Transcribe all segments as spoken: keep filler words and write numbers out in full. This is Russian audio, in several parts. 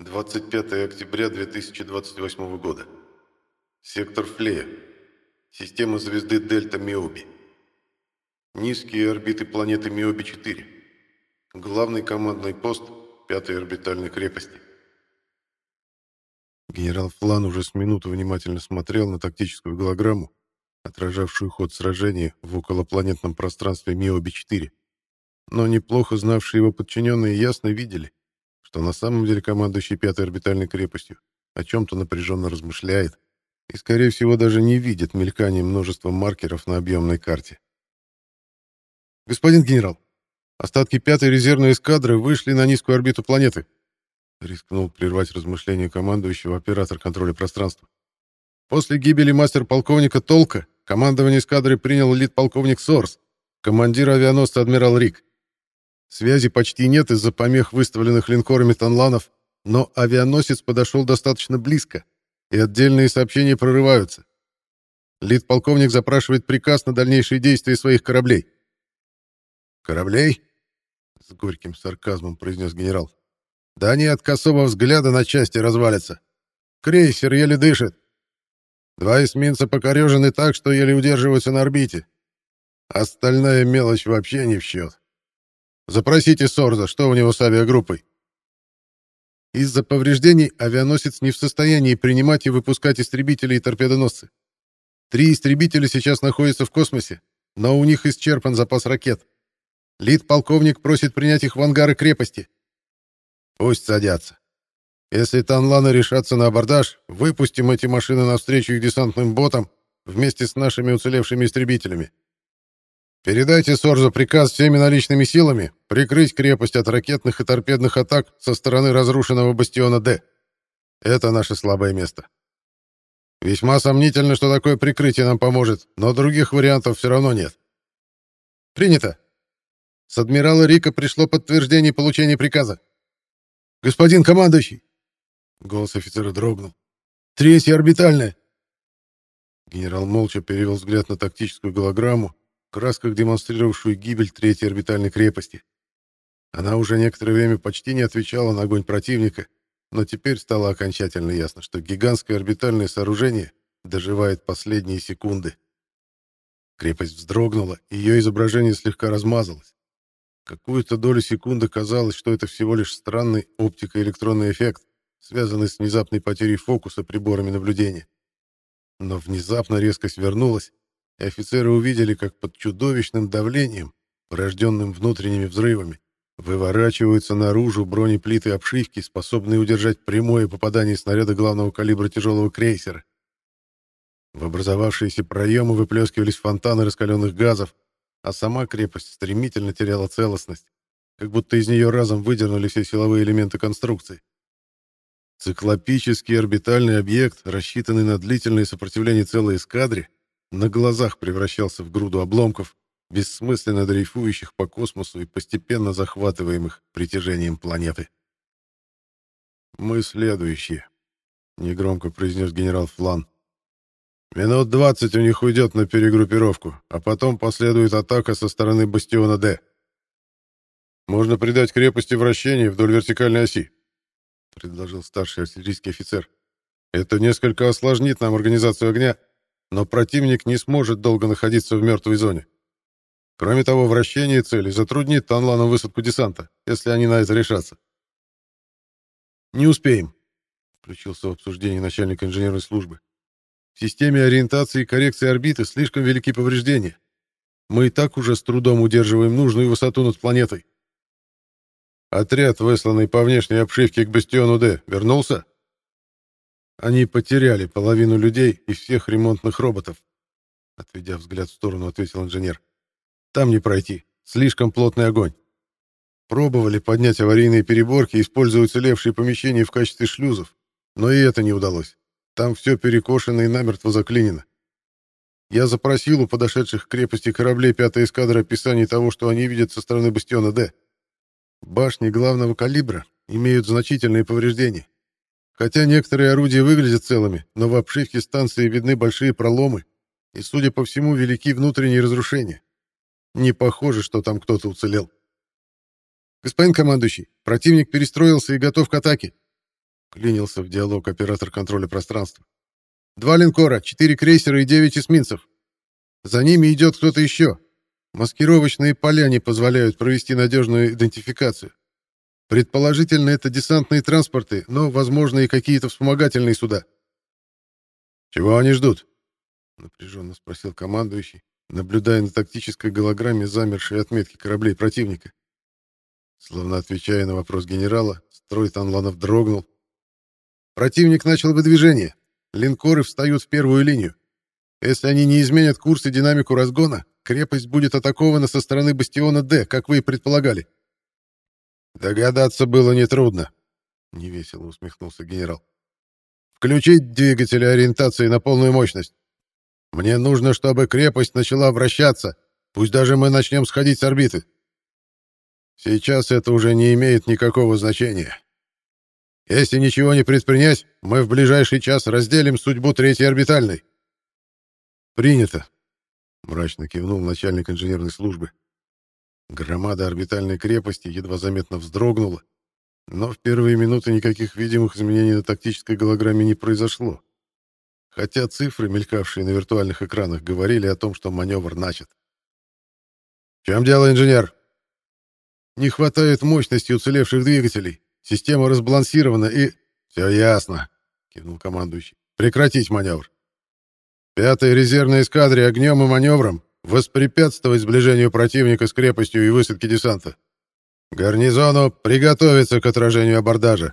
двадцать пятое октября две тысячи двадцать восьмого года. Сектор Флея. Система звезды Дельта Миоби. Низкие орбиты планеты Миоби-четыре. Главный командный пост пятой орбитальной крепости. Генерал Флан уже с минуту внимательно смотрел на тактическую голограмму, отражавшую ход сражения в околопланетном пространстве Миоби-четыре. Но неплохо знавшие его подчиненные ясно видели, что на самом деле командующий пятой орбитальной крепостью о чем-то напряженно размышляет и, скорее всего, даже не видит мелькания множества маркеров на объемной карте. «Господин генерал, остатки пятой резервной эскадры вышли на низкую орбиту планеты», рискнул прервать размышления командующего оператор контроля пространства. «После гибели мастер-полковника Толка командование эскадры принял лид-полковник Сорс, командир авианосца адмирал Рик. Связи почти нет из-за помех, выставленных линкорами Танланов, но авианосец подошел достаточно близко, и отдельные сообщения прорываются. Лид-полковник запрашивает приказ на дальнейшие действия своих кораблей». «Кораблей?» — с горьким сарказмом произнес генерал. «Да они от косого взгляда на части развалятся. Крейсер еле дышит. Два эсминца покорежены так, что еле удерживаются на орбите. Остальная мелочь вообще не в счет. Запросите Сорза, что у него с авиагруппой». «Из-за повреждений авианосец не в состоянии принимать и выпускать истребители и торпедоносцы. Три истребителя сейчас находятся в космосе, но у них исчерпан запас ракет. Лид-полковник просит принять их в ангары крепости». «Пусть садятся. Если Танланы решатся на абордаж, выпустим эти машины навстречу их десантным ботам вместе с нашими уцелевшими истребителями. Передайте Сорзу приказ всеми наличными силами прикрыть крепость от ракетных и торпедных атак со стороны разрушенного бастиона Д. Это наше слабое место. Весьма сомнительно, что такое прикрытие нам поможет, но других вариантов все равно нет». «Принято. С адмирала Рика пришло подтверждение получения приказа». «Господин командующий!» Голос офицера дрогнул. «Третья орбитальная!» Генерал молча перевел взгляд на тактическую голограмму, в красках демонстрировавшую гибель третьей орбитальной крепости. Она уже некоторое время почти не отвечала на огонь противника, но теперь стало окончательно ясно, что гигантское орбитальное сооружение доживает последние секунды. Крепость вздрогнула, и ее изображение слегка размазалось. Какую-то долю секунды казалось, что это всего лишь странный оптико-электронный эффект, связанный с внезапной потерей фокуса приборами наблюдения. Но внезапно резкость вернулась, и офицеры увидели, как под чудовищным давлением, порожденным внутренними взрывами, выворачиваются наружу бронеплиты обшивки, способные удержать прямое попадание снаряда главного калибра тяжелого крейсера. В образовавшиеся проемы выплескивались фонтаны раскаленных газов, а сама крепость стремительно теряла целостность, как будто из нее разом выдернули все силовые элементы конструкции. Циклопический орбитальный объект, рассчитанный на длительное сопротивление целой эскадре, на глазах превращался в груду обломков, бессмысленно дрейфующих по космосу и постепенно захватываемых притяжением планеты. «Мы следующие», — негромко произнес генерал Флан. «Минут двадцать у них уйдет на перегруппировку, а потом последует атака со стороны бастиона Д. Можно придать крепости вращение вдоль вертикальной оси», — предложил старший артиллерийский офицер. «Это несколько осложнит нам организацию огня, но противник не сможет долго находиться в мертвой зоне. Кроме того, вращение цели затруднит Танланам высадку десанта, если они на это решатся». «Не успеем», — включился в обсуждение начальник инженерной службы. «В системе ориентации и коррекции орбиты слишком велики повреждения. Мы и так уже с трудом удерживаем нужную высоту над планетой». «Отряд, высланный по внешней обшивке к бастиону Д, вернулся?» «Они потеряли половину людей и всех ремонтных роботов», — отведя взгляд в сторону, ответил инженер. «Там не пройти. Слишком плотный огонь. Пробовали поднять аварийные переборки и использовать уцелевшие помещения в качестве шлюзов, но и это не удалось. Там все перекошено и намертво заклинено. Я запросил у подошедших к крепости кораблей пятой эскадры описание того, что они видят со стороны бастиона Д. Башни главного калибра имеют значительные повреждения. Хотя некоторые орудия выглядят целыми, но в обшивке станции видны большие проломы и, судя по всему, велики внутренние разрушения. Не похоже, что там кто-то уцелел. «Господин командующий, противник перестроился и готов к атаке», Клинился в диалог оператор контроля пространства. «Два линкора, четыре крейсера и девять эсминцев. За ними идет кто-то еще. Маскировочные поля не позволяют провести надежную идентификацию. Предположительно, это десантные транспорты, но, возможно, и какие-то вспомогательные суда». «Чего они ждут?» — напряженно спросил командующий, наблюдая на тактической голограмме замершие отметки кораблей противника. Словно отвечая на вопрос генерала, строй танланов дрогнул. «Противник начал выдвижение. Линкоры встают в первую линию. Если они не изменят курс и динамику разгона, крепость будет атакована со стороны бастиона Д, как вы и предполагали». «Догадаться было нетрудно», — невесело усмехнулся генерал. «Включить двигатели ориентации на полную мощность. Мне нужно, чтобы крепость начала вращаться, пусть даже мы начнем сходить с орбиты. Сейчас это уже не имеет никакого значения. Если ничего не предпринять, мы в ближайший час разделим судьбу третьей орбитальной». «Принято», — мрачно кивнул начальник инженерной службы. Громада орбитальной крепости едва заметно вздрогнула, но в первые минуты никаких видимых изменений на тактической голограмме не произошло, хотя цифры, мелькавшие на виртуальных экранах, говорили о том, что маневр начат. «В чем дело, инженер?» «Не хватает мощности уцелевших двигателей. Система разбалансирована и...» «Все ясно», — кивнул командующий. «Прекратить маневр. Пятая резервная эскадре огнем и маневром воспрепятствовать сближению противника с крепостью и высадке десанта. Гарнизону приготовиться к отражению абордажа».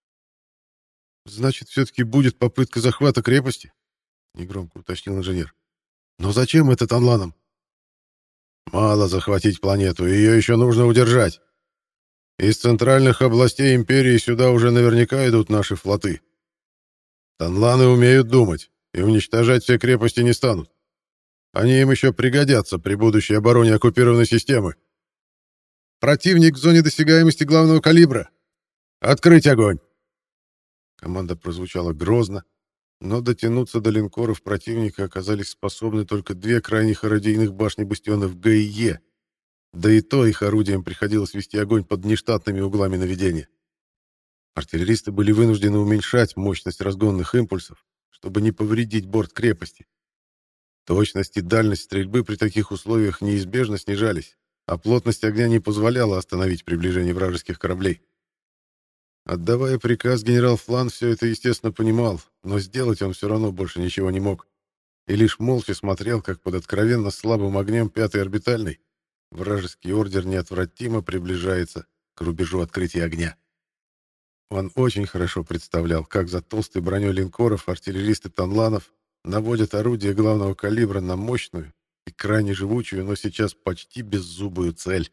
«Значит, все-таки будет попытка захвата крепости?» — негромко уточнил инженер. «Но зачем это танланам?» «Мало захватить планету, ее еще нужно удержать. Из центральных областей империи сюда уже наверняка идут наши флоты. Танланы умеют думать, и уничтожать все крепости не станут. Они им еще пригодятся при будущей обороне оккупированной системы. Противник в зоне досягаемости главного калибра. Открыть огонь!» Команда прозвучала грозно, но дотянуться до линкоров противника оказались способны только две крайних орудийных башни бастионов Г и Е, да и то их орудиям приходилось вести огонь под нештатными углами наведения. Артиллеристы были вынуждены уменьшать мощность разгонных импульсов, чтобы не повредить борт крепости. Точность и дальность стрельбы при таких условиях неизбежно снижались, а плотность огня не позволяла остановить приближение вражеских кораблей. Отдавая приказ, генерал Флан все это, естественно, понимал, но сделать он все равно больше ничего не мог, и лишь молча смотрел, как под откровенно слабым огнем пятой орбитальной вражеский ордер неотвратимо приближается к рубежу открытия огня. Он очень хорошо представлял, как за толстой броней линкоров артиллеристы танланов наводят орудия главного калибра на мощную и крайне живучую, но сейчас почти беззубую цель.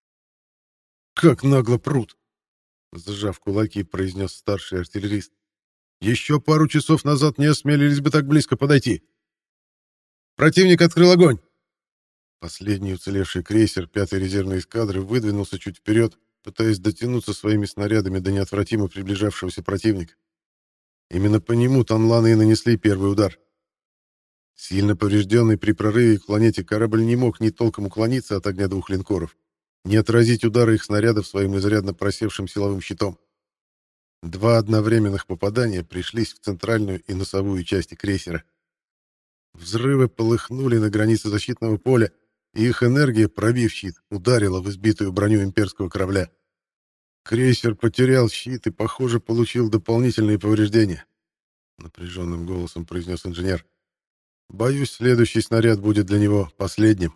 «Как нагло прут!» — зажав кулаки, произнес старший артиллерист. «Еще пару часов назад не осмелились бы так близко подойти!» «Противник открыл огонь!» Последний уцелевший крейсер пятой резервной эскадры выдвинулся чуть вперед, пытаясь дотянуться своими снарядами до неотвратимо приближавшегося противника. Именно по нему танланы и нанесли первый удар. Сильно поврежденный при прорыве к планете корабль не мог ни толком уклониться от огня двух линкоров, ни отразить удары их снарядов своим изрядно просевшим силовым щитом. Два одновременных попадания пришлись в центральную и носовую части крейсера. Взрывы полыхнули на границе защитного поля, и их энергия, пробив щит, ударила в избитую броню имперского корабля. Крейсер потерял щит и, похоже, получил дополнительные повреждения, напряженным голосом произнес инженер. Боюсь, следующий снаряд будет для него последним.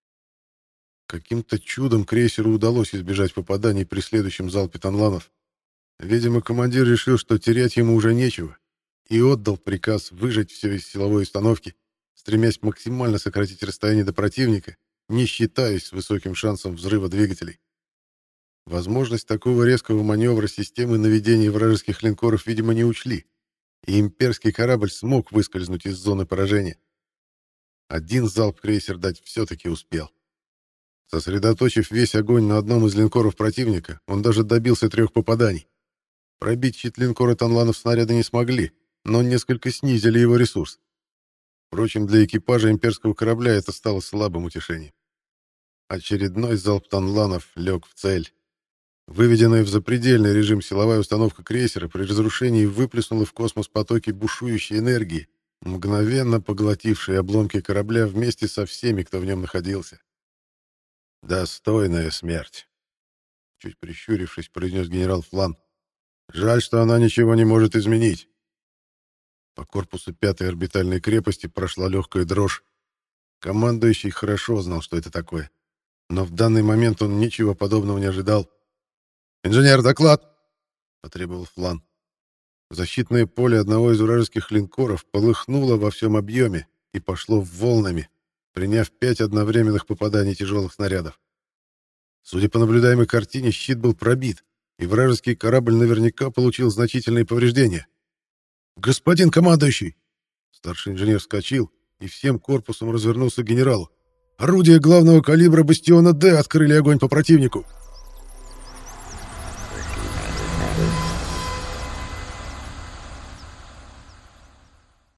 Каким-то чудом крейсеру удалось избежать попаданий при следующем залпе танланов. Видимо, командир решил, что терять ему уже нечего, и отдал приказ выжать все из силовой установки, стремясь максимально сократить расстояние до противника, не считаясь с высоким шансом взрыва двигателей. Возможность такого резкого маневра системы наведения вражеских линкоров, видимо, не учли, и имперский корабль смог выскользнуть из зоны поражения. Один залп крейсер дать все-таки успел. Сосредоточив весь огонь на одном из линкоров противника, он даже добился трех попаданий. Пробить щит линкора танланов снаряды не смогли, но несколько снизили его ресурс. Впрочем, для экипажа имперского корабля это стало слабым утешением. Очередной залп танланов лег в цель. Выведенная в запредельный режим силовая установка крейсера при разрушении выплеснула в космос потоки бушующей энергии, мгновенно поглотившие обломки корабля вместе со всеми, кто в нем находился. «Достойная смерть», — чуть прищурившись, произнес генерал Флан. «Жаль, что она ничего не может изменить». По корпусу пятой орбитальной крепости прошла легкая дрожь. Командующий хорошо знал, что это такое. Но в данный момент он ничего подобного не ожидал. «Инженер, доклад!» — потребовал Флан. Защитное поле одного из вражеских линкоров полыхнуло во всем объеме и пошло волнами, приняв пять одновременных попаданий тяжелых снарядов. Судя по наблюдаемой картине, щит был пробит, и вражеский корабль наверняка получил значительные повреждения. «Господин командующий!» Старший инженер вскочил и всем корпусом развернулся к генералу. «Орудия главного калибра «Бастиона-Д» открыли огонь по противнику!»